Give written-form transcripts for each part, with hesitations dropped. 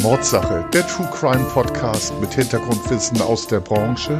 Mordsache, der True Crime Podcast mit Hintergrundwissen aus der Branche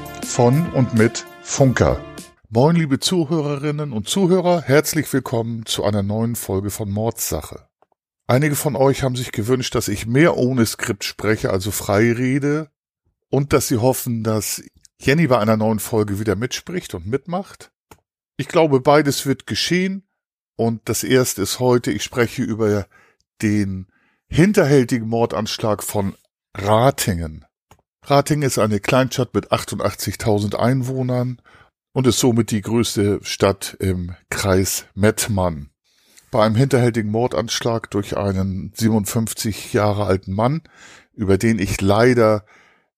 von und mit Funker. Moin liebe Zuhörerinnen und Zuhörer, herzlich willkommen zu einer neuen Folge von Mordsache. Einige von euch haben sich gewünscht, dass ich mehr ohne Skript spreche, also frei rede, und dass sie hoffen, dass Jenny bei einer neuen Folge wieder mitspricht und mitmacht. Ich glaube, beides wird geschehen, und das erste ist heute, ich spreche über den hinterhältigen Mordanschlag von Ratingen. Ratingen ist eine Kleinstadt mit 88.000 Einwohnern und ist somit die größte Stadt im Kreis Mettmann. Bei einem hinterhältigen Mordanschlag durch einen 57 Jahre alten Mann, über den ich leider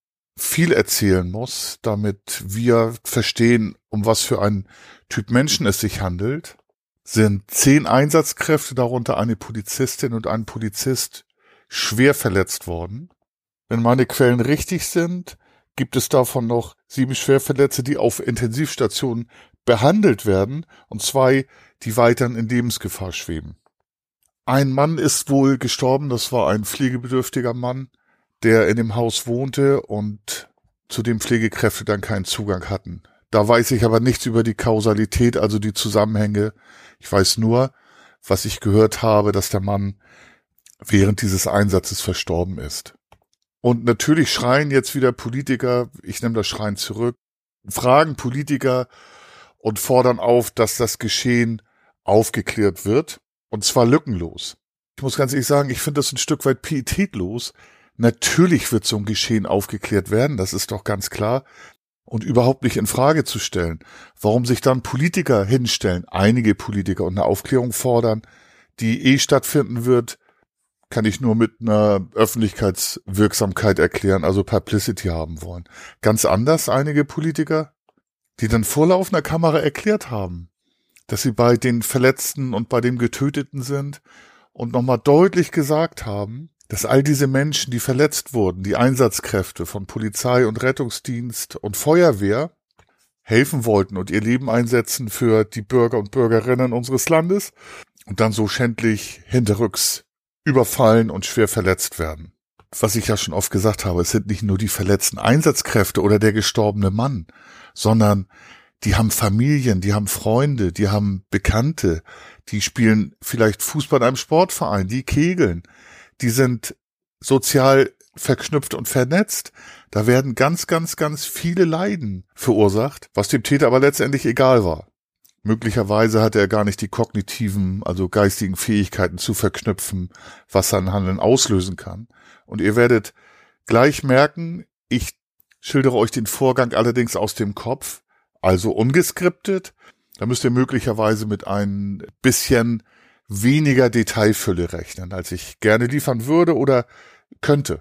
viel erzählen muss, damit wir verstehen, um was für einen Typ Menschen es sich handelt, sind 10 Einsatzkräfte, darunter eine Polizistin und ein Polizist, schwer verletzt worden. Wenn meine Quellen richtig sind, gibt es davon noch 7 Schwerverletzte, die auf Intensivstationen behandelt werden, und 2, die weiterhin in Lebensgefahr schweben. Ein Mann ist wohl gestorben, das war ein pflegebedürftiger Mann, der in dem Haus wohnte und zu dem Pflegekräfte dann keinen Zugang hatten. Da weiß ich aber nichts über die Kausalität, also die Zusammenhänge. Ich weiß nur, was ich gehört habe, dass der Mann während dieses Einsatzes verstorben ist. Und natürlich schreien jetzt wieder Politiker, ich nehme das Schreien zurück, fragen Politiker und fordern auf, dass das Geschehen aufgeklärt wird, und zwar lückenlos. Ich muss ganz ehrlich sagen, ich finde das ein Stück weit pietätlos. Natürlich wird so ein Geschehen aufgeklärt werden, das ist doch ganz klar. Und überhaupt nicht in Frage zu stellen. Warum sich dann Politiker hinstellen, einige Politiker, und eine Aufklärung fordern, die stattfinden wird, kann ich nur mit einer Öffentlichkeitswirksamkeit erklären, also Publicity haben wollen. Ganz anders einige Politiker, die dann vor laufender Kamera erklärt haben, dass sie bei den Verletzten und bei dem Getöteten sind und nochmal deutlich gesagt haben, dass all diese Menschen, die verletzt wurden, die Einsatzkräfte von Polizei und Rettungsdienst und Feuerwehr, helfen wollten und ihr Leben einsetzen für die Bürger und Bürgerinnen unseres Landes und dann so schändlich hinterrücks überfallen und schwer verletzt werden. Was ich ja schon oft gesagt habe, es sind nicht nur die verletzten Einsatzkräfte oder der gestorbene Mann, sondern die haben Familien, die haben Freunde, die haben Bekannte, die spielen vielleicht Fußball in einem Sportverein, die kegeln. Die sind sozial verknüpft und vernetzt. Da werden ganz, ganz, ganz viele Leiden verursacht, was dem Täter aber letztendlich egal war. Möglicherweise hatte er gar nicht die kognitiven, also geistigen Fähigkeiten zu verknüpfen, was sein Handeln auslösen kann. Und ihr werdet gleich merken, ich schildere euch den Vorgang allerdings aus dem Kopf, also ungeskriptet. Da müsst ihr möglicherweise mit ein bisschen weniger Detailfülle rechnen, als ich gerne liefern würde oder könnte.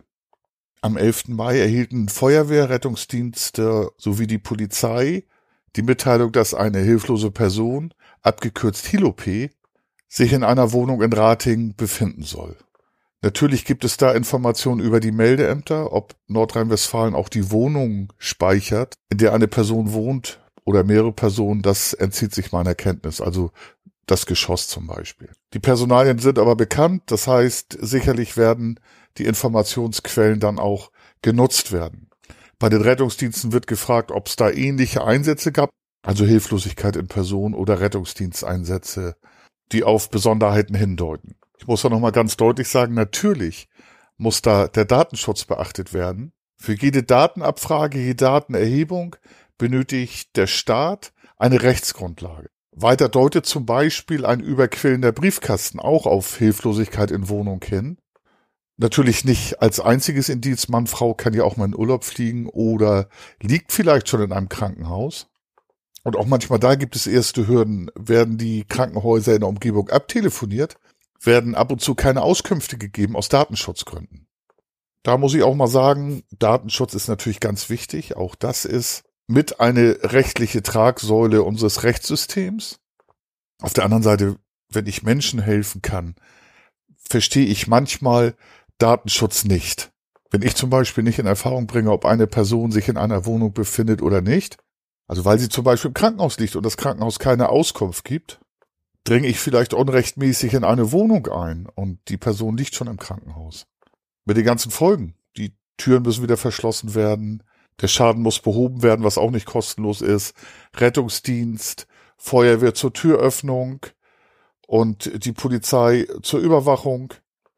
Am 11. Mai erhielten Feuerwehr, Rettungsdienste sowie die Polizei die Mitteilung, dass eine hilflose Person, abgekürzt Hilop, sich in einer Wohnung in Ratingen befinden soll. Natürlich gibt es da Informationen über die Meldeämter, ob Nordrhein-Westfalen auch die Wohnung speichert, in der eine Person wohnt oder mehrere Personen, das entzieht sich meiner Kenntnis, also das Geschoss zum Beispiel. Die Personalien sind aber bekannt, das heißt, sicherlich werden die Informationsquellen dann auch genutzt werden. Bei den Rettungsdiensten wird gefragt, ob es da ähnliche Einsätze gab, also Hilflosigkeit in Person oder Rettungsdiensteinsätze, die auf Besonderheiten hindeuten. Ich muss da nochmal ganz deutlich sagen, natürlich muss da der Datenschutz beachtet werden. Für jede Datenabfrage, jede Datenerhebung benötigt der Staat eine Rechtsgrundlage. Weiter deutet zum Beispiel ein überquellender Briefkasten auch auf Hilflosigkeit in Wohnung hin. Natürlich nicht als einziges Indiz, Mann, Frau kann ja auch mal in Urlaub fliegen oder liegt vielleicht schon in einem Krankenhaus. Und auch manchmal da gibt es erste Hürden. Werden die Krankenhäuser in der Umgebung abtelefoniert, werden ab und zu keine Auskünfte gegeben aus Datenschutzgründen. Da muss ich auch mal sagen, Datenschutz ist natürlich ganz wichtig. Auch das ist mit eine rechtliche Tragsäule unseres Rechtssystems. Auf der anderen Seite, wenn ich Menschen helfen kann, verstehe ich manchmal Datenschutz nicht. Wenn ich zum Beispiel nicht in Erfahrung bringe, ob eine Person sich in einer Wohnung befindet oder nicht, also weil sie zum Beispiel im Krankenhaus liegt und das Krankenhaus keine Auskunft gibt, dringe ich vielleicht unrechtmäßig in eine Wohnung ein und die Person liegt schon im Krankenhaus. Mit den ganzen Folgen. Die Türen müssen wieder verschlossen werden. Der Schaden muss behoben werden, was auch nicht kostenlos ist. Rettungsdienst, Feuerwehr zur Türöffnung und die Polizei zur Überwachung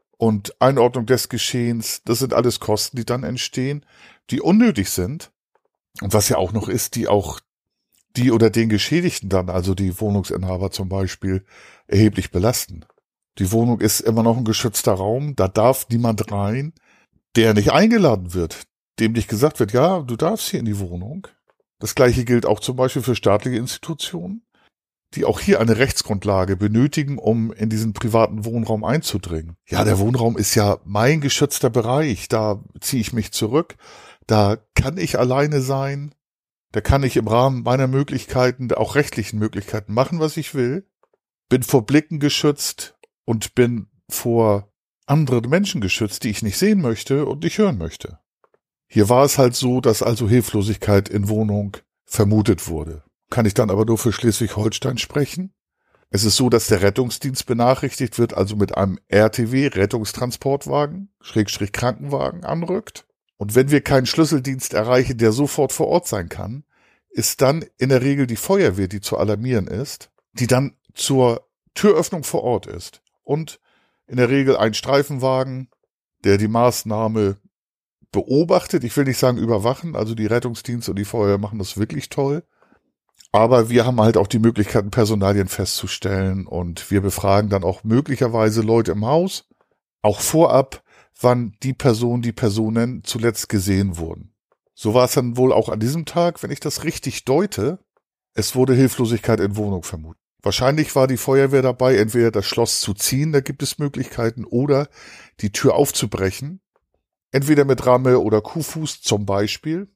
und Einordnung des Geschehens. Das sind alles Kosten, die dann entstehen, die unnötig sind. Und was ja auch noch ist, die auch die oder den Geschädigten dann, also die Wohnungsinhaber zum Beispiel, erheblich belasten. Die Wohnung ist immer noch ein geschützter Raum, da darf niemand rein, der nicht eingeladen wird, dem nicht gesagt wird, ja, du darfst hier in die Wohnung. Das Gleiche gilt auch zum Beispiel für staatliche Institutionen, die auch hier eine Rechtsgrundlage benötigen, um in diesen privaten Wohnraum einzudringen. Ja, der Wohnraum ist ja mein geschützter Bereich, da ziehe ich mich zurück, da kann ich alleine sein, da kann ich im Rahmen meiner Möglichkeiten, auch rechtlichen Möglichkeiten machen, was ich will, bin vor Blicken geschützt und bin vor anderen Menschen geschützt, die ich nicht sehen möchte und nicht hören möchte. Hier war es halt so, dass also Hilflosigkeit in Wohnung vermutet wurde. Kann ich dann aber nur für Schleswig-Holstein sprechen. Es ist so, dass der Rettungsdienst benachrichtigt wird, also mit einem RTW, Rettungstransportwagen, / Krankenwagen anrückt. Und wenn wir keinen Schlüsseldienst erreichen, der sofort vor Ort sein kann, ist dann in der Regel die Feuerwehr, die zu alarmieren ist, die dann zur Türöffnung vor Ort ist. Und in der Regel ein Streifenwagen, der die Maßnahme beobachtet. Ich will nicht sagen überwachen, also die Rettungsdienste und die Feuerwehr machen das wirklich toll. Aber wir haben halt auch die Möglichkeit, Personalien festzustellen und wir befragen dann auch möglicherweise Leute im Haus, auch vorab, wann die Personen zuletzt gesehen wurden. So war es dann wohl auch an diesem Tag, wenn ich das richtig deute. Es wurde Hilflosigkeit in Wohnung vermutet. Wahrscheinlich war die Feuerwehr dabei, entweder das Schloss zu ziehen, da gibt es Möglichkeiten, oder die Tür aufzubrechen. Entweder mit Ramme oder Kuhfuß zum Beispiel.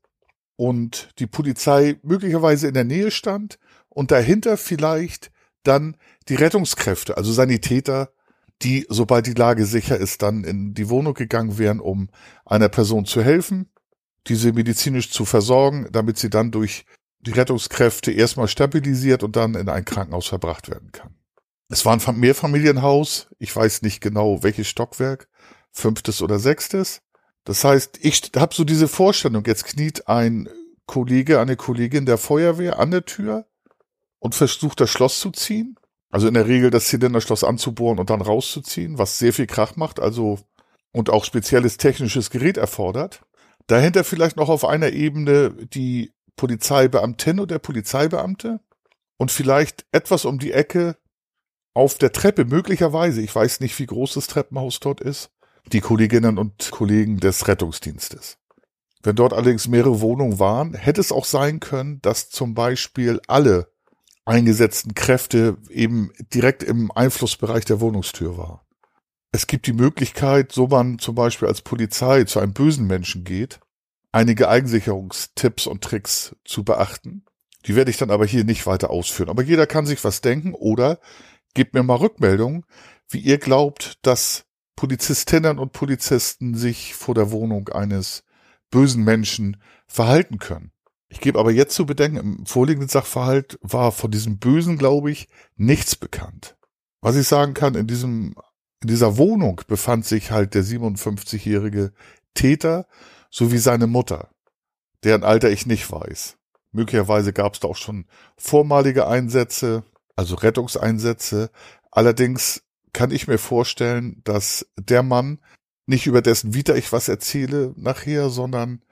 Und die Polizei möglicherweise in der Nähe stand und dahinter vielleicht dann die Rettungskräfte, also Sanitäter, die, sobald die Lage sicher ist, dann in die Wohnung gegangen wären, um einer Person zu helfen, diese medizinisch zu versorgen, damit sie dann durch die Rettungskräfte erstmal stabilisiert und dann in ein Krankenhaus verbracht werden kann. Es war ein Mehrfamilienhaus, ich weiß nicht genau welches Stockwerk, 5. oder 6. Das heißt, ich habe so diese Vorstellung, jetzt kniet ein Kollege, eine Kollegin der Feuerwehr an der Tür und versucht das Schloss zu ziehen. Also in der Regel das Zylinderschloss anzubohren und dann rauszuziehen, was sehr viel Krach macht, also und auch spezielles technisches Gerät erfordert. Dahinter vielleicht noch auf einer Ebene die Polizeibeamtin und der Polizeibeamte und vielleicht etwas um die Ecke auf der Treppe möglicherweise, ich weiß nicht, wie groß das Treppenhaus dort ist, die Kolleginnen und Kollegen des Rettungsdienstes. Wenn dort allerdings mehrere Wohnungen waren, hätte es auch sein können, dass zum Beispiel alle eingesetzten Kräfte eben direkt im Einflussbereich der Wohnungstür waren. Es gibt die Möglichkeit, so man zum Beispiel als Polizei zu einem bösen Menschen geht, einige Eigensicherungstipps und Tricks zu beachten. Die werde ich dann aber hier nicht weiter ausführen. Aber jeder kann sich was denken oder gebt mir mal Rückmeldung, wie ihr glaubt, dass Polizistinnen und Polizisten sich vor der Wohnung eines bösen Menschen verhalten können. Ich gebe aber jetzt zu bedenken, im vorliegenden Sachverhalt war von diesem Bösen, glaube ich, nichts bekannt. Was ich sagen kann, in dieser Wohnung befand sich halt der 57-jährige Täter sowie seine Mutter, deren Alter ich nicht weiß. Möglicherweise gab es da auch schon vormalige Einsätze, also Rettungseinsätze. Allerdings kann ich mir vorstellen, dass der Mann, nicht über dessen Vita ich was erzähle nachher, sondern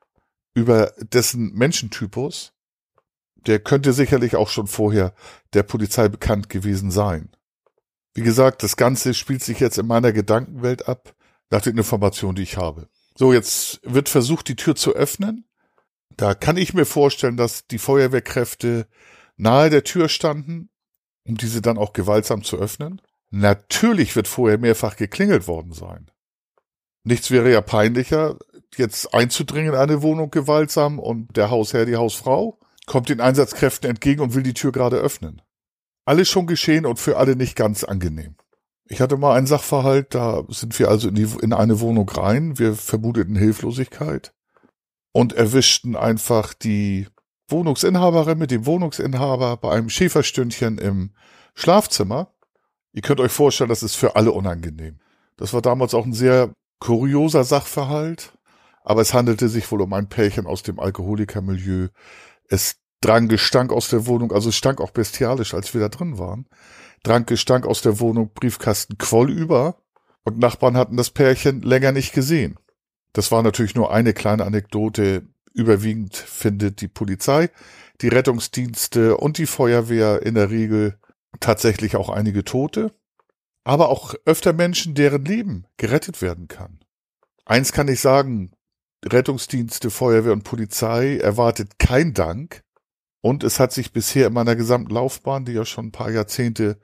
über dessen Menschentypus, der könnte sicherlich auch schon vorher der Polizei bekannt gewesen sein. Wie gesagt, das Ganze spielt sich jetzt in meiner Gedankenwelt ab, nach den Informationen, die ich habe. So, jetzt wird versucht, die Tür zu öffnen. Da kann ich mir vorstellen, dass die Feuerwehrkräfte nahe der Tür standen, um diese dann auch gewaltsam zu öffnen. Natürlich wird vorher mehrfach geklingelt worden sein. Nichts wäre ja peinlicher, jetzt einzudringen in eine Wohnung gewaltsam und der Hausherr, die Hausfrau, kommt den Einsatzkräften entgegen und will die Tür gerade öffnen. Alles schon geschehen und für alle nicht ganz angenehm. Ich hatte mal einen Sachverhalt, da sind wir also in eine Wohnung rein, wir vermuteten Hilflosigkeit und erwischten einfach die Wohnungsinhaberin mit dem Wohnungsinhaber bei einem Schäferstündchen im Schlafzimmer. Ihr könnt euch vorstellen, das ist für alle unangenehm. Das war damals auch ein sehr Kurioser Sachverhalt, aber es handelte sich wohl um ein Pärchen aus dem Alkoholikermilieu. Es drang Gestank aus der Wohnung, also es stank auch bestialisch, als wir da drin waren. Drang Gestank aus der Wohnung, Briefkasten quoll über und Nachbarn hatten das Pärchen länger nicht gesehen. Das war natürlich nur eine kleine Anekdote. Überwiegend findet die Polizei, die Rettungsdienste und die Feuerwehr in der Regel tatsächlich auch einige Tote, aber auch öfter Menschen, deren Leben gerettet werden kann. Eins kann ich sagen, Rettungsdienste, Feuerwehr und Polizei erwartet kein Dank und es hat sich bisher in meiner gesamten Laufbahn, die ja schon ein paar Jahrzehnte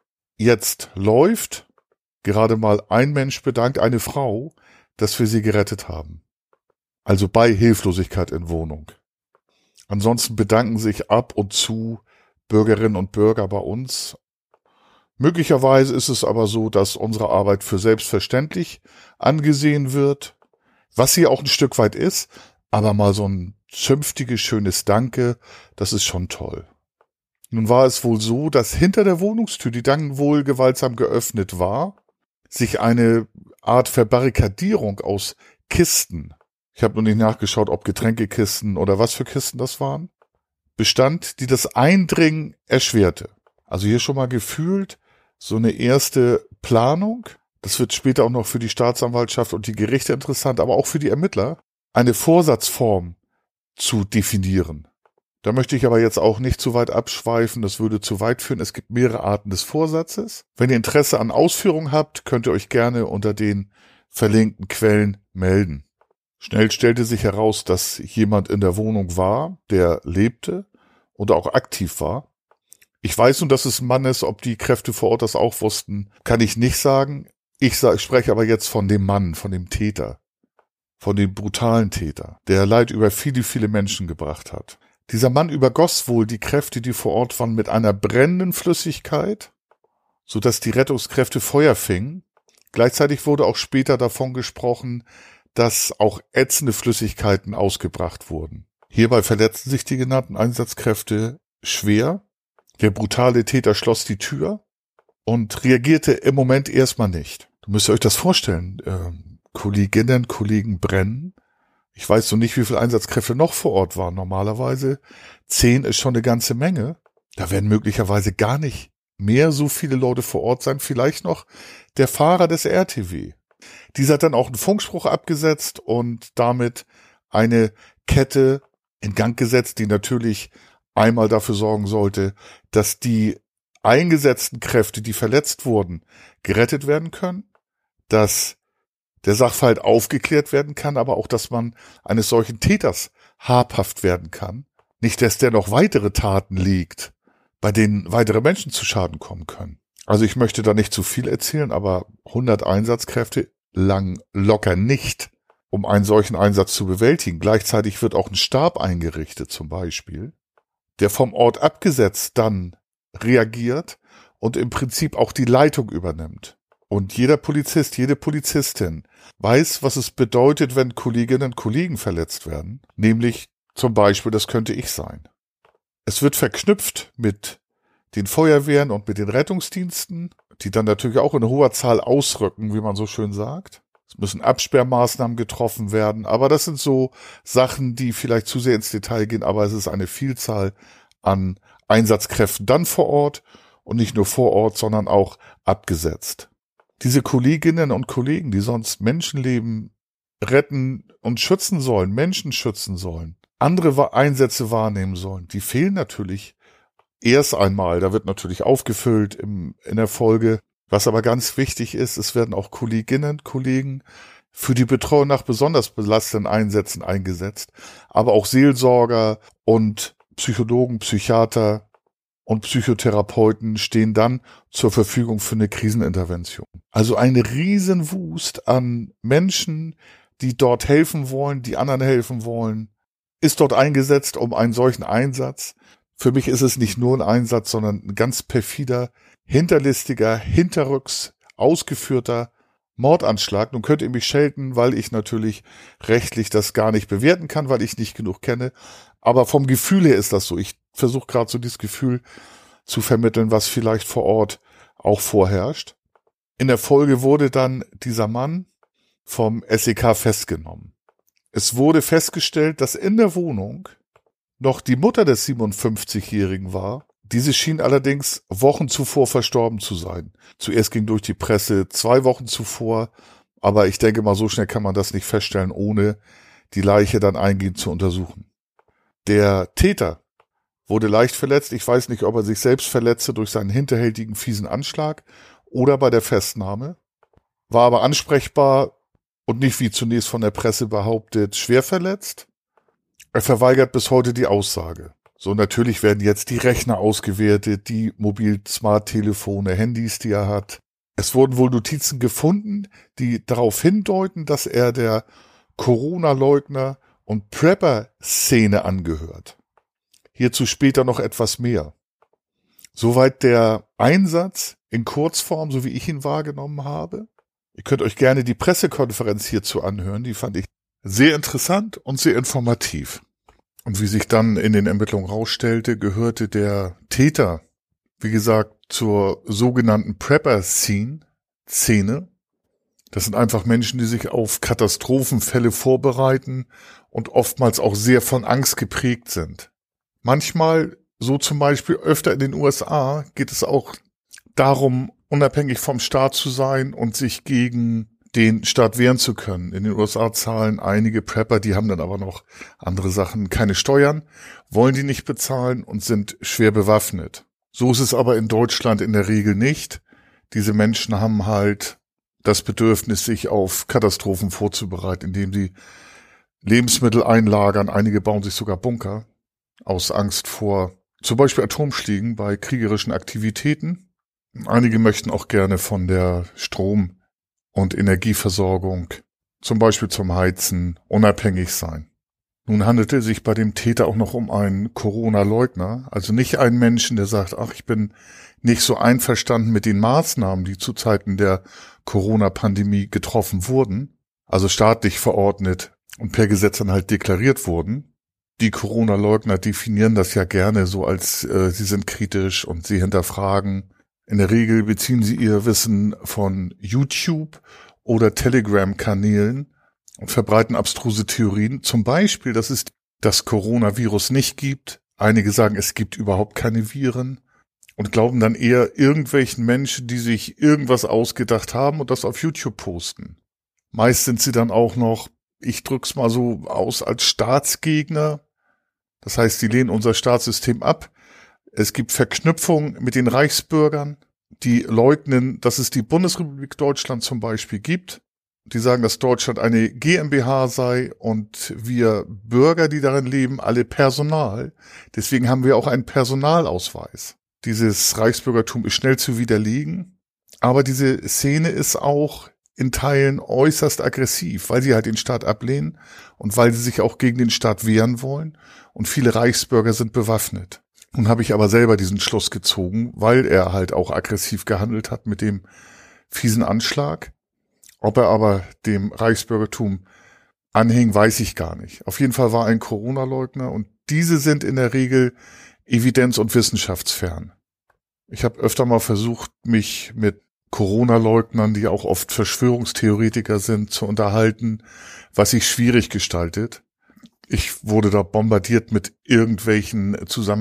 jetzt läuft, gerade mal ein Mensch bedankt, eine Frau, dass wir sie gerettet haben. Also bei Hilflosigkeit in Wohnung. Ansonsten bedanken sich ab und zu Bürgerinnen und Bürger bei uns. Möglicherweise ist es aber so, dass unsere Arbeit für selbstverständlich angesehen wird, was sie auch ein Stück weit ist, aber mal so ein zünftiges, schönes Danke, das ist schon toll. Nun war es wohl so, dass hinter der Wohnungstür, die dann wohl gewaltsam geöffnet war, sich eine Art Verbarrikadierung aus Kisten, ich habe nur nicht nachgeschaut, ob Getränkekisten oder was für Kisten das waren, bestand, die das Eindringen erschwerte. Also hier schon mal gefühlt so eine erste Planung. Das wird später auch noch für die Staatsanwaltschaft und die Gerichte interessant, aber auch für die Ermittler, eine Vorsatzform zu definieren. Da möchte ich aber jetzt auch nicht zu weit abschweifen, das würde zu weit führen. Es gibt mehrere Arten des Vorsatzes. Wenn ihr Interesse an Ausführungen habt, könnt ihr euch gerne unter den verlinkten Quellen melden. Schnell stellte sich heraus, dass jemand in der Wohnung war, der lebte und auch aktiv war. Ich weiß nun, dass es ein Mann ist, ob die Kräfte vor Ort das auch wussten, kann ich nicht sagen. Ich spreche aber jetzt von dem Mann, von dem Täter, von dem brutalen Täter, der Leid über viele, viele Menschen gebracht hat. Dieser Mann übergoss wohl die Kräfte, die vor Ort waren, mit einer brennenden Flüssigkeit, sodass die Rettungskräfte Feuer fingen. Gleichzeitig wurde auch später davon gesprochen, dass auch ätzende Flüssigkeiten ausgebracht wurden. Hierbei verletzten sich die genannten Einsatzkräfte schwer. Der brutale Täter schloss die Tür und reagierte im Moment erstmal nicht. Du müsst euch das vorstellen. Kolleginnen, Kollegen brennen. Ich weiß so nicht, wie viele Einsatzkräfte noch vor Ort waren. Normalerweise 10 ist schon eine ganze Menge. Da werden möglicherweise gar nicht mehr so viele Leute vor Ort sein. Vielleicht noch der Fahrer des RTW. Dieser hat dann auch einen Funkspruch abgesetzt und damit eine Kette in Gang gesetzt, die natürlich einmal dafür sorgen sollte, dass die eingesetzten Kräfte, die verletzt wurden, gerettet werden können, dass der Sachverhalt aufgeklärt werden kann, aber auch, dass man eines solchen Täters habhaft werden kann. Nicht, dass der noch weitere Taten legt, bei denen weitere Menschen zu Schaden kommen können. Also ich möchte da nicht zu viel erzählen, aber 100 Einsatzkräfte lang locker nicht, um einen solchen Einsatz zu bewältigen. Gleichzeitig wird auch ein Stab eingerichtet zum Beispiel, der vom Ort abgesetzt dann reagiert und im Prinzip auch die Leitung übernimmt. Und jeder Polizist, jede Polizistin weiß, was es bedeutet, wenn Kolleginnen und Kollegen verletzt werden. Nämlich zum Beispiel, das könnte ich sein. Es wird verknüpft mit den Feuerwehren und mit den Rettungsdiensten, die dann natürlich auch in hoher Zahl ausrücken, wie man so schön sagt. Es müssen Absperrmaßnahmen getroffen werden, aber das sind so Sachen, die vielleicht zu sehr ins Detail gehen, aber es ist eine Vielzahl an Einsatzkräften dann vor Ort und nicht nur vor Ort, sondern auch abgesetzt. Diese Kolleginnen und Kollegen, die sonst Menschenleben retten und schützen sollen, Menschen schützen sollen, andere Einsätze wahrnehmen sollen, die fehlen natürlich erst einmal. Da wird natürlich aufgefüllt in der Folge. Was aber ganz wichtig ist, es werden auch Kolleginnen und Kollegen für die Betreuung nach besonders belastenden Einsätzen eingesetzt, aber auch Seelsorger und Psychologen, Psychiater und Psychotherapeuten stehen dann zur Verfügung für eine Krisenintervention. Also ein Riesenwust an Menschen, die dort helfen wollen, die anderen helfen wollen, ist dort eingesetzt, um einen solchen Einsatz. Für mich ist es nicht nur ein Einsatz, sondern ein ganz perfider, hinterlistiger, hinterrücks ausgeführter Mordanschlag. Nun könnt ihr mich schelten, weil ich natürlich rechtlich das gar nicht bewerten kann, weil ich nicht genug kenne. Aber vom Gefühl her ist das so. Ich versuche gerade so dieses Gefühl zu vermitteln, was vielleicht vor Ort auch vorherrscht. In der Folge wurde dann dieser Mann vom SEK festgenommen. Es wurde festgestellt, dass in der Wohnung noch die Mutter des 57-Jährigen war. Diese schien allerdings Wochen zuvor verstorben zu sein. Zuerst ging durch die Presse 2 Wochen zuvor, aber ich denke mal, so schnell kann man das nicht feststellen, ohne die Leiche dann eingehend zu untersuchen. Der Täter wurde leicht verletzt. Ich weiß nicht, ob er sich selbst verletzte durch seinen hinterhältigen, fiesen Anschlag oder bei der Festnahme, war aber ansprechbar und nicht wie zunächst von der Presse behauptet, schwer verletzt. Er verweigert bis heute die Aussage. So, natürlich werden jetzt die Rechner ausgewertet, die Mobil-Smart-Telefone, Handys, die er hat. Es wurden wohl Notizen gefunden, die darauf hindeuten, dass er der Corona-Leugner- und Prepper-Szene angehört. Hierzu später noch etwas mehr. Soweit der Einsatz in Kurzform, so wie ich ihn wahrgenommen habe. Ihr könnt euch gerne die Pressekonferenz hierzu anhören, die fand ich sehr interessant und sehr informativ. Und wie sich dann in den Ermittlungen rausstellte, gehörte der Täter, wie gesagt, zur sogenannten Prepper-Szene. Das sind einfach Menschen, die sich auf Katastrophenfälle vorbereiten und oftmals auch sehr von Angst geprägt sind. Manchmal, so zum Beispiel öfter in den USA, geht es auch darum, unabhängig vom Staat zu sein und sich gegen den Staat wehren zu können. In den USA zahlen einige Prepper, die haben dann aber noch andere Sachen, keine Steuern, wollen die nicht bezahlen und sind schwer bewaffnet. So ist es aber in Deutschland in der Regel nicht. Diese Menschen haben halt das Bedürfnis, sich auf Katastrophen vorzubereiten, indem sie Lebensmittel einlagern. Einige bauen sich sogar Bunker aus Angst vor zum Beispiel Atomschlägen bei kriegerischen Aktivitäten. Einige möchten auch gerne von der Strom- und Energieversorgung, zum Beispiel zum Heizen, unabhängig sein. Nun handelte es sich bei dem Täter auch noch um einen Corona-Leugner, also nicht einen Menschen, der sagt, ach, ich bin nicht so einverstanden mit den Maßnahmen, die zu Zeiten der Corona-Pandemie getroffen wurden, also staatlich verordnet und per Gesetz dann halt deklariert wurden. Die Corona-Leugner definieren das ja gerne so als, sie sind kritisch und sie hinterfragen. In der Regel beziehen sie ihr Wissen von YouTube oder Telegram-Kanälen und verbreiten abstruse Theorien. Zum Beispiel, dass es das Coronavirus nicht gibt. Einige sagen, es gibt überhaupt keine Viren und glauben dann eher irgendwelchen Menschen, die sich irgendwas ausgedacht haben und das auf YouTube posten. Meist sind sie dann auch noch, ich drück's mal so aus, als Staatsgegner. Das heißt, sie lehnen unser Staatssystem ab. Es gibt Verknüpfungen mit den Reichsbürgern, die leugnen, dass es die Bundesrepublik Deutschland zum Beispiel gibt. Die sagen, dass Deutschland eine GmbH sei und wir Bürger, die darin leben, alle Personal. Deswegen haben wir auch einen Personalausweis. Dieses Reichsbürgertum ist schnell zu widerlegen. Aber diese Szene ist auch in Teilen äußerst aggressiv, weil sie halt den Staat ablehnen und weil sie sich auch gegen den Staat wehren wollen. Und viele Reichsbürger sind bewaffnet. Nun habe ich aber selber diesen Schluss gezogen, weil er halt auch aggressiv gehandelt hat mit dem fiesen Anschlag. Ob er aber dem Reichsbürgertum anhing, weiß ich gar nicht. Auf jeden Fall war er ein Corona-Leugner und diese sind in der Regel evidenz- und wissenschaftsfern. Ich habe öfter mal versucht, mich mit Corona-Leugnern, die auch oft Verschwörungstheoretiker sind, zu unterhalten, was sich schwierig gestaltet. Ich wurde da bombardiert mit irgendwelchen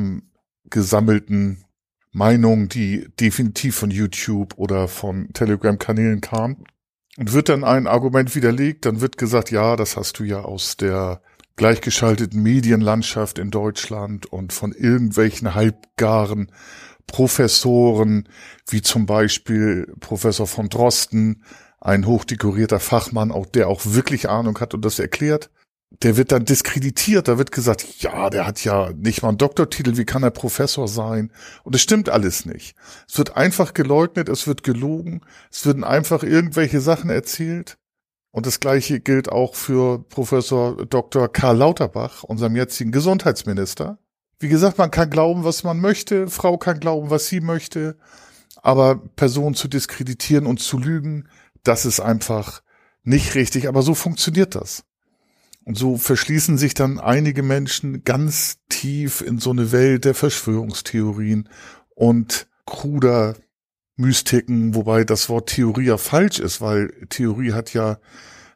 zusammengesammelten Meinungen, die definitiv von YouTube oder von Telegram-Kanälen kamen. Und wird dann ein Argument widerlegt, dann wird gesagt, ja, das hast du ja aus der gleichgeschalteten Medienlandschaft in Deutschland und von irgendwelchen halbgaren Professoren, wie zum Beispiel Professor von Drosten, ein hochdekorierter Fachmann, auch der auch wirklich Ahnung hat und das erklärt. Der wird dann diskreditiert, da wird gesagt, ja, der hat ja nicht mal einen Doktortitel, wie kann er Professor sein? Und es stimmt alles nicht. Es wird einfach geleugnet, es wird gelogen, es werden einfach irgendwelche Sachen erzählt. Und das Gleiche gilt auch für Professor Dr. Karl Lauterbach, unserem jetzigen Gesundheitsminister. Wie gesagt, man kann glauben, was man möchte, Frau kann glauben, was sie möchte, aber Personen zu diskreditieren und zu lügen, das ist einfach nicht richtig, aber so funktioniert das. Und so verschließen sich dann einige Menschen ganz tief in so eine Welt der Verschwörungstheorien und kruder Mystiken, wobei das Wort Theorie ja falsch ist, weil Theorie hat ja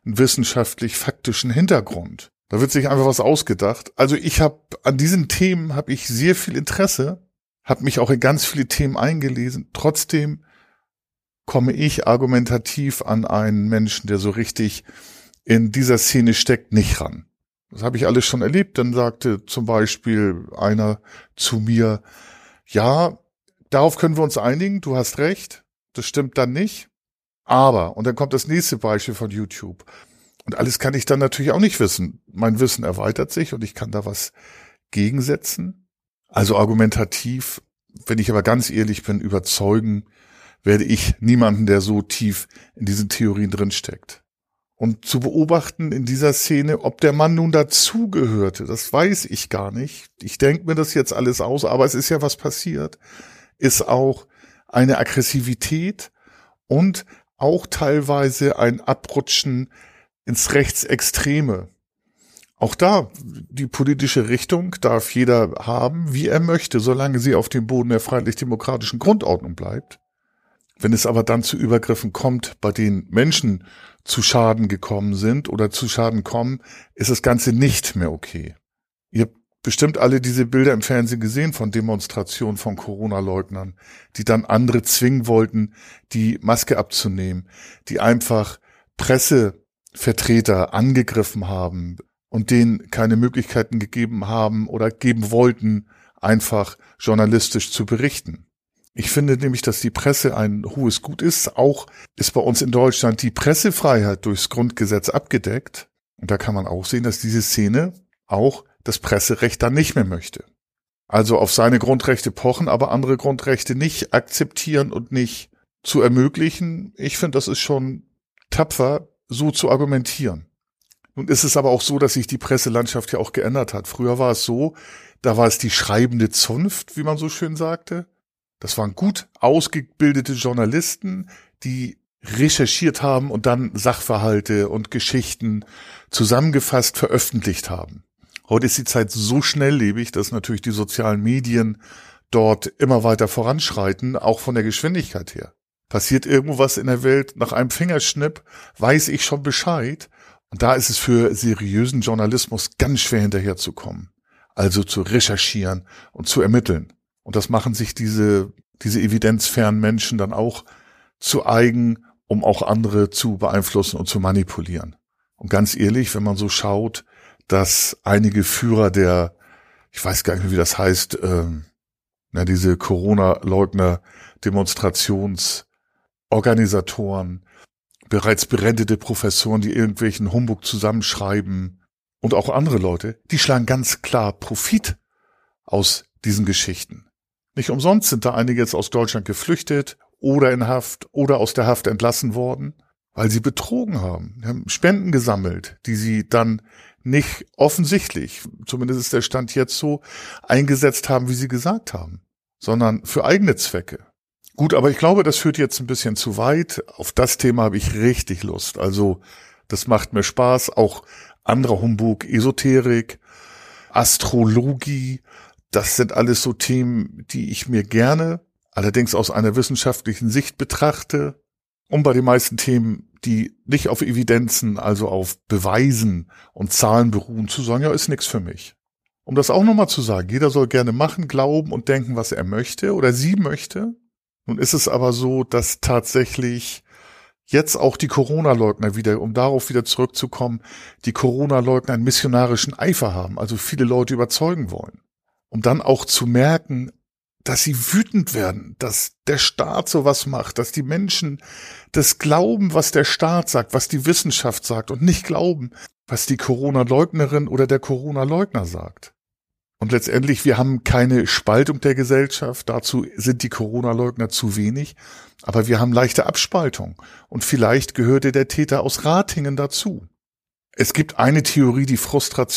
einen wissenschaftlich-faktischen Hintergrund. Da wird sich einfach was ausgedacht. Also an diesen Themen habe ich sehr viel Interesse, habe mich auch in ganz viele Themen eingelesen. Trotzdem komme ich argumentativ an einen Menschen, der so richtig in dieser Szene steckt, nicht ran. Das habe ich alles schon erlebt. Dann sagte zum Beispiel einer zu mir, ja, darauf können wir uns einigen, du hast recht, das stimmt dann nicht. Aber, und dann kommt das nächste Beispiel von YouTube. Und alles kann ich dann natürlich auch nicht wissen. Mein Wissen erweitert sich und ich kann da was gegensetzen. Also argumentativ, wenn ich aber ganz ehrlich bin, überzeugen werde ich niemanden, der so tief in diesen Theorien drinsteckt. Und zu beobachten in dieser Szene, ob der Mann nun dazugehörte, das weiß ich gar nicht. Ich denke mir das jetzt alles aus, aber es ist ja was passiert, ist auch eine Aggressivität und auch teilweise ein Abrutschen ins Rechtsextreme. Auch da, die politische Richtung darf jeder haben, wie er möchte, solange sie auf dem Boden der freiheitlich-demokratischen Grundordnung bleibt. Wenn es aber dann zu Übergriffen kommt, bei denen Menschen zu Schaden gekommen sind oder zu Schaden kommen, ist das Ganze nicht mehr okay. Ihr habt bestimmt alle diese Bilder im Fernsehen gesehen von Demonstrationen von Corona-Leugnern, die dann andere zwingen wollten, die Maske abzunehmen, die einfach Pressevertreter angegriffen haben und denen keine Möglichkeiten gegeben haben oder geben wollten, einfach journalistisch zu berichten. Ich finde nämlich, dass die Presse ein hohes Gut ist. Auch ist bei uns in Deutschland die Pressefreiheit durchs Grundgesetz abgedeckt. Und da kann man auch sehen, dass diese Szene auch das Presserecht dann nicht mehr möchte. Also auf seine Grundrechte pochen, aber andere Grundrechte nicht akzeptieren und nicht zu ermöglichen. Ich finde, das ist schon tapfer, so zu argumentieren. Nun ist es aber auch so, dass sich die Presselandschaft ja auch geändert hat. Früher war es so, da war es die schreibende Zunft, wie man so schön sagte. Das waren gut ausgebildete Journalisten, die recherchiert haben und dann Sachverhalte und Geschichten zusammengefasst veröffentlicht haben. Heute ist die Zeit so schnelllebig, dass natürlich die sozialen Medien dort immer weiter voranschreiten, auch von der Geschwindigkeit her. Passiert irgendwo was in der Welt, nach einem Fingerschnipp weiß ich schon Bescheid. Und da ist es für seriösen Journalismus ganz schwer hinterherzukommen. Also zu recherchieren und zu ermitteln. Und das machen sich diese evidenzfernen Menschen dann auch zu eigen, um auch andere zu beeinflussen und zu manipulieren. Und ganz ehrlich, wenn man so schaut, dass einige Führer ich weiß gar nicht mehr, wie das heißt, diese Corona-Leugner-Demonstrationsorganisatoren, bereits berentete Professoren, die irgendwelchen Humbug zusammenschreiben und auch andere Leute, die schlagen ganz klar Profit aus diesen Geschichten. Nicht umsonst sind da einige jetzt aus Deutschland geflüchtet oder in Haft oder aus der Haft entlassen worden, weil sie betrogen haben. Sie haben Spenden gesammelt, die sie dann nicht offensichtlich, zumindest ist der Stand jetzt so, eingesetzt haben, wie sie gesagt haben, sondern für eigene Zwecke. Gut, aber ich glaube, das führt jetzt ein bisschen zu weit. Auf das Thema habe ich richtig Lust. Also das macht mir Spaß. Auch anderer Humbug, Esoterik, Astrologie, das sind alles so Themen, die ich mir gerne, allerdings aus einer wissenschaftlichen Sicht betrachte. Und bei den meisten Themen, die nicht auf Evidenzen, also auf Beweisen und Zahlen beruhen, zu sagen, ja, ist nichts für mich. Um das auch nochmal zu sagen, jeder soll gerne machen, glauben und denken, was er möchte oder sie möchte. Nun ist es aber so, dass tatsächlich jetzt auch die Corona-Leugner wieder, um darauf wieder zurückzukommen, die Corona-Leugner einen missionarischen Eifer haben, also viele Leute überzeugen wollen. Um dann auch zu merken, dass sie wütend werden, dass der Staat sowas macht, dass die Menschen das glauben, was der Staat sagt, was die Wissenschaft sagt und nicht glauben, was die Corona-Leugnerin oder der Corona-Leugner sagt. Und letztendlich, wir haben keine Spaltung der Gesellschaft, dazu sind die Corona-Leugner zu wenig, aber wir haben leichte Abspaltung und vielleicht gehörte der Täter aus Ratingen dazu. Es gibt eine Theorie, die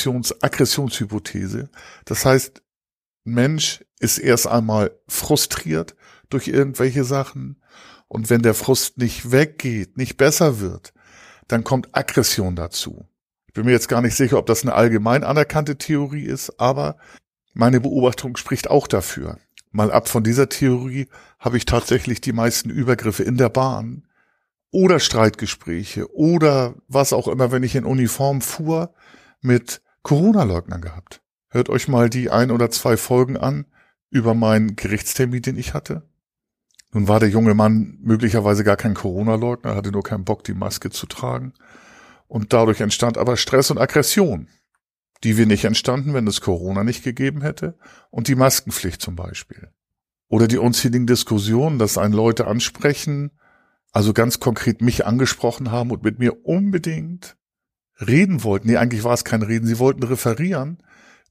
Frustrations-Aggressionshypothese, das heißt, ein Mensch ist erst einmal frustriert durch irgendwelche Sachen und wenn der Frust nicht weggeht, nicht besser wird, dann kommt Aggression dazu. Ich bin mir jetzt gar nicht sicher, ob das eine allgemein anerkannte Theorie ist, aber meine Beobachtung spricht auch dafür. Mal ab von dieser Theorie habe ich tatsächlich die meisten Übergriffe in der Bahn oder Streitgespräche oder was auch immer, wenn ich in Uniform fuhr, mit Corona-Leugnern gehabt. Hört euch mal die 1 oder 2 Folgen an über meinen Gerichtstermin, den ich hatte. Nun war der junge Mann möglicherweise gar kein Corona-Leugner, hatte nur keinen Bock, die Maske zu tragen. Und dadurch entstand aber Stress und Aggression, die wir nicht entstanden, wenn es Corona nicht gegeben hätte und die Maskenpflicht zum Beispiel. Oder die unzähligen Diskussionen, dass einen Leute ansprechen, also ganz konkret mich angesprochen haben und mit mir unbedingt reden wollten. Nee, eigentlich war es kein Reden, sie wollten referieren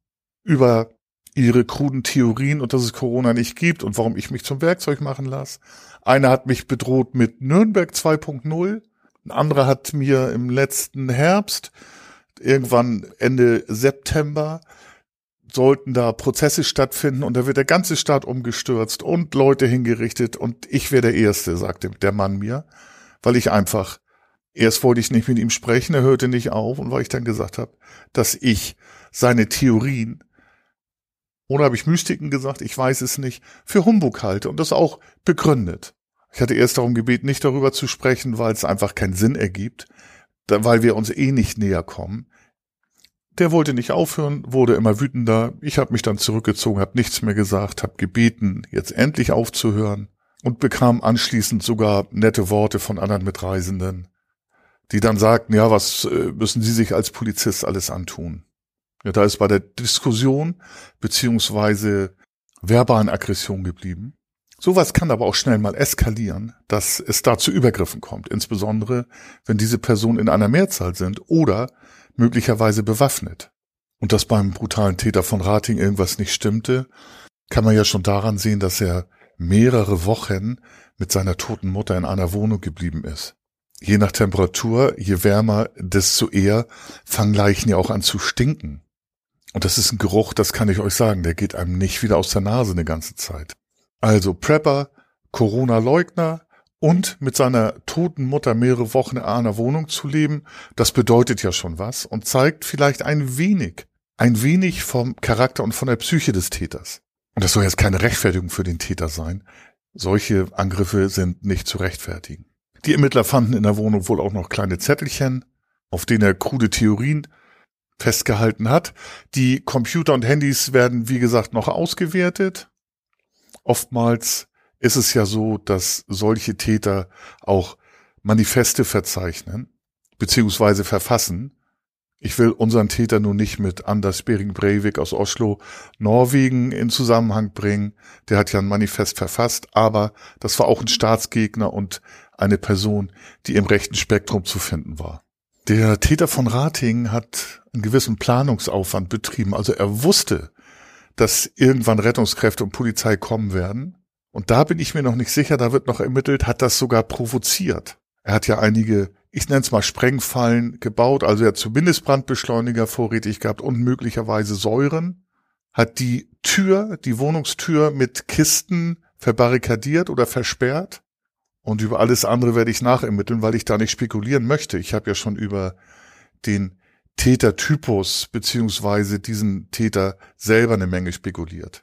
über ihre kruden Theorien und dass es Corona nicht gibt und warum ich mich zum Werkzeug machen lasse. Einer hat mich bedroht mit Nürnberg 2.0, ein anderer hat mir im letzten Herbst, irgendwann Ende September, sollten da Prozesse stattfinden und da wird der ganze Staat umgestürzt und Leute hingerichtet und ich wäre der Erste, sagte der Mann mir, weil ich einfach, erst wollte ich nicht mit ihm sprechen, er hörte nicht auf und weil ich dann gesagt habe, dass ich seine Theorien, oder habe ich Mystiken gesagt, ich weiß es nicht, für Humbug halte und das auch begründet. Ich hatte erst darum gebeten, nicht darüber zu sprechen, weil es einfach keinen Sinn ergibt, weil wir uns eh nicht näher kommen. Der wollte nicht aufhören, wurde immer wütender. Ich habe mich dann zurückgezogen, habe nichts mehr gesagt, habe gebeten, jetzt endlich aufzuhören und bekam anschließend sogar nette Worte von anderen Mitreisenden, die dann sagten, ja, was müssen Sie sich als Polizist alles antun? Ja, da ist bei der Diskussion beziehungsweise verbalen Aggression geblieben. Sowas kann aber auch schnell mal eskalieren, dass es da zu Übergriffen kommt, insbesondere wenn diese Personen in einer Mehrzahl sind oder möglicherweise bewaffnet. Und dass beim brutalen Täter von Ratingen irgendwas nicht stimmte, kann man ja schon daran sehen, dass er mehrere Wochen mit seiner toten Mutter in einer Wohnung geblieben ist. Je nach Temperatur, je wärmer, desto eher fangen Leichen ja auch an zu stinken. Und das ist ein Geruch, das kann ich euch sagen, der geht einem nicht wieder aus der Nase eine ganze Zeit. Also Prepper, Corona-Leugner und mit seiner toten Mutter mehrere Wochen in einer Wohnung zu leben, das bedeutet ja schon was und zeigt vielleicht ein wenig vom Charakter und von der Psyche des Täters. Und das soll jetzt keine Rechtfertigung für den Täter sein. Solche Angriffe sind nicht zu rechtfertigen. Die Ermittler fanden in der Wohnung wohl auch noch kleine Zettelchen, auf denen er krude Theorien festgehalten hat. Die Computer und Handys werden, wie gesagt, noch ausgewertet. Oftmals ist es ja so, dass solche Täter auch Manifeste verzeichnen, beziehungsweise verfassen. Ich will unseren Täter nun nicht mit Anders Behring Breivik aus Oslo, Norwegen in Zusammenhang bringen. Der hat ja ein Manifest verfasst, aber das war auch ein Staatsgegner und eine Person, die im rechten Spektrum zu finden war. Der Täter von Ratingen hat einen gewissen Planungsaufwand betrieben. Also er wusste, dass irgendwann Rettungskräfte und Polizei kommen werden. Und da bin ich mir noch nicht sicher, da wird noch ermittelt, hat das sogar provoziert. Er hat ja einige, ich nenne es mal Sprengfallen gebaut, also er hat zumindest Brandbeschleuniger vorrätig gehabt und möglicherweise Säuren, hat die Wohnungstür mit Kisten verbarrikadiert oder versperrt. Und über alles andere werde ich nachermitteln, weil ich da nicht spekulieren möchte. Ich habe ja schon über den Tätertypus beziehungsweise diesen Täter selber eine Menge spekuliert.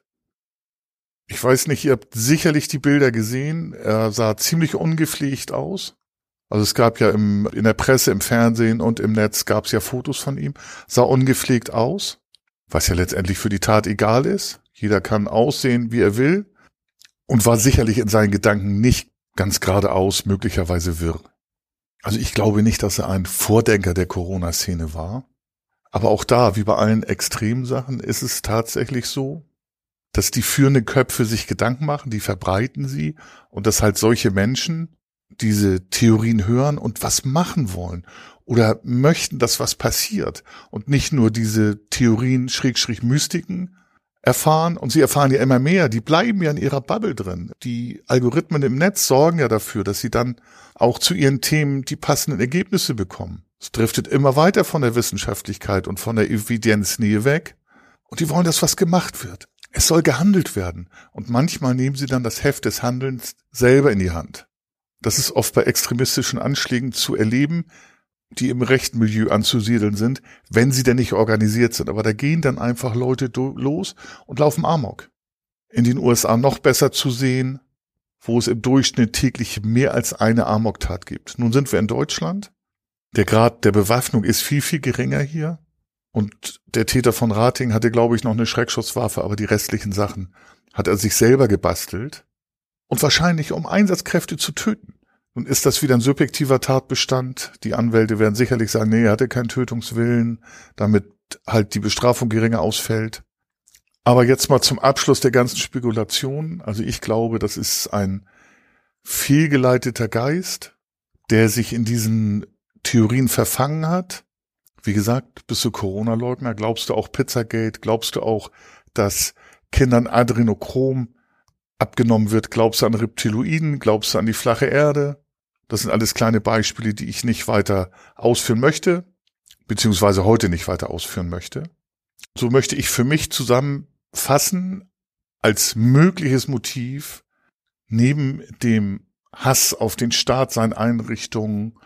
Ich weiß nicht, ihr habt sicherlich die Bilder gesehen. Er sah ziemlich ungepflegt aus. Also es gab ja in der Presse, im Fernsehen und im Netz gab es ja Fotos von ihm. Sah ungepflegt aus, was ja letztendlich für die Tat egal ist. Jeder kann aussehen, wie er will. Und war sicherlich in seinen Gedanken nicht ganz geradeaus, möglicherweise wirr. Also ich glaube nicht, dass er ein Vordenker der Corona-Szene war. Aber auch da, wie bei allen Extremsachen, ist es tatsächlich so, dass die führenden Köpfe sich Gedanken machen, die verbreiten sie und dass halt solche Menschen diese Theorien hören und was machen wollen oder möchten, dass was passiert und nicht nur diese Theorien Mystiken erfahren und sie erfahren ja immer mehr, die bleiben ja in ihrer Bubble drin. Die Algorithmen im Netz sorgen ja dafür, dass sie dann auch zu ihren Themen die passenden Ergebnisse bekommen. Es driftet immer weiter von der Wissenschaftlichkeit und von der Evidenznähe weg und die wollen, dass was gemacht wird. Es soll gehandelt werden und manchmal nehmen sie dann das Heft des Handelns selber in die Hand. Das ist oft bei extremistischen Anschlägen zu erleben, die im rechten Milieu anzusiedeln sind, wenn sie denn nicht organisiert sind. Aber da gehen dann einfach Leute los und laufen Amok. In den USA noch besser zu sehen, wo es im Durchschnitt täglich mehr als eine Amoktat gibt. Nun sind wir in Deutschland. Der Grad der Bewaffnung ist viel, viel geringer hier. Und der Täter von Ratingen hatte, glaube ich, noch eine Schreckschusswaffe, aber die restlichen Sachen hat er sich selber gebastelt. Und wahrscheinlich, um Einsatzkräfte zu töten. Nun ist das wieder ein subjektiver Tatbestand. Die Anwälte werden sicherlich sagen, nee, er hatte keinen Tötungswillen, damit halt die Bestrafung geringer ausfällt. Aber jetzt mal zum Abschluss der ganzen Spekulation. Also ich glaube, das ist ein fehlgeleiteter Geist, der sich in diesen Theorien verfangen hat. Wie gesagt, bist du Corona-Leugner? Glaubst du auch Pizzagate? Glaubst du auch, dass Kindern Adrenochrom abgenommen wird? Glaubst du an Reptiloiden? Glaubst du an die flache Erde? Das sind alles kleine Beispiele, die ich nicht weiter ausführen möchte, beziehungsweise heute nicht weiter ausführen möchte. So möchte ich für mich zusammenfassen, als mögliches Motiv neben dem Hass auf den Staat, seine Einrichtungen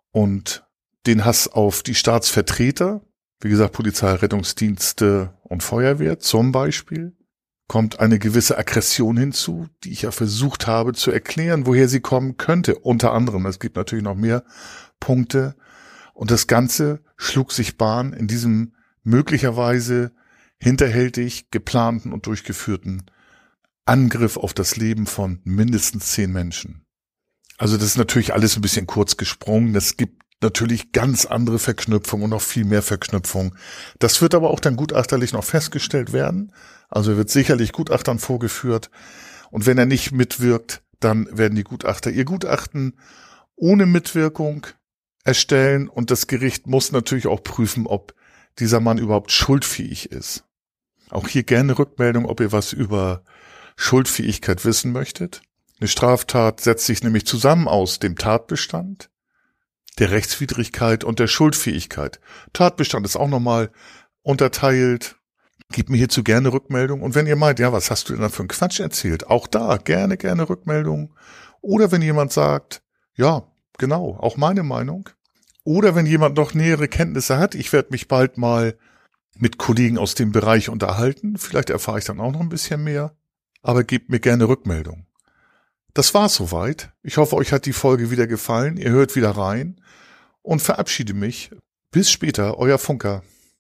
und den Hass auf die Staatsvertreter, wie gesagt Polizei, Rettungsdienste und Feuerwehr zum Beispiel, kommt eine gewisse Aggression hinzu, die ich ja versucht habe zu erklären, woher sie kommen könnte. Unter anderem, es gibt natürlich noch mehr Punkte. Und das Ganze schlug sich Bahn in diesem möglicherweise hinterhältig geplanten und durchgeführten Angriff auf das Leben von mindestens 10 Menschen. Also das ist natürlich alles ein bisschen kurz gesprungen. Es gibt natürlich ganz andere Verknüpfungen und noch viel mehr Verknüpfungen. Das wird aber auch dann gutachterlich noch festgestellt werden. Also wird sicherlich Gutachtern vorgeführt. Und wenn er nicht mitwirkt, dann werden die Gutachter ihr Gutachten ohne Mitwirkung erstellen. Und das Gericht muss natürlich auch prüfen, ob dieser Mann überhaupt schuldfähig ist. Auch hier gerne Rückmeldung, ob ihr was über Schuldfähigkeit wissen möchtet. Eine Straftat setzt sich nämlich zusammen aus dem Tatbestand, der Rechtswidrigkeit und der Schuldfähigkeit. Tatbestand ist auch nochmal unterteilt. Gebt mir hierzu gerne Rückmeldung. Und wenn ihr meint, ja, was hast du denn da für einen Quatsch erzählt? Auch da gerne Rückmeldung. Oder wenn jemand sagt, ja, genau, auch meine Meinung. Oder wenn jemand noch nähere Kenntnisse hat, ich werde mich bald mal mit Kollegen aus dem Bereich unterhalten. Vielleicht erfahre ich dann auch noch ein bisschen mehr. Aber gebt mir gerne Rückmeldung. Das war's soweit. Ich hoffe, euch hat die Folge wieder gefallen. Ihr hört wieder rein und verabschiede mich. Bis später, euer Funker.